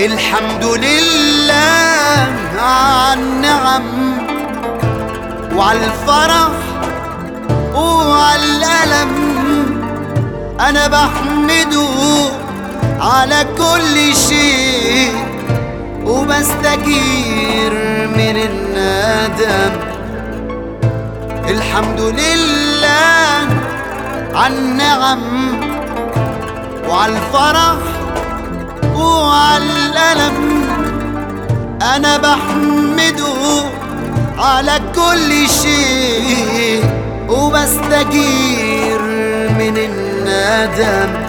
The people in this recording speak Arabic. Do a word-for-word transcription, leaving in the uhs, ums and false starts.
الحمد لله عالنعم وعالفرح وعالألم، أنا بحمده على كل شيء وبستجير من الندم. الحمد لله عالنعم وعالفرح وعالألم، أنا بحمده على كل شيء وبستجير من الندم.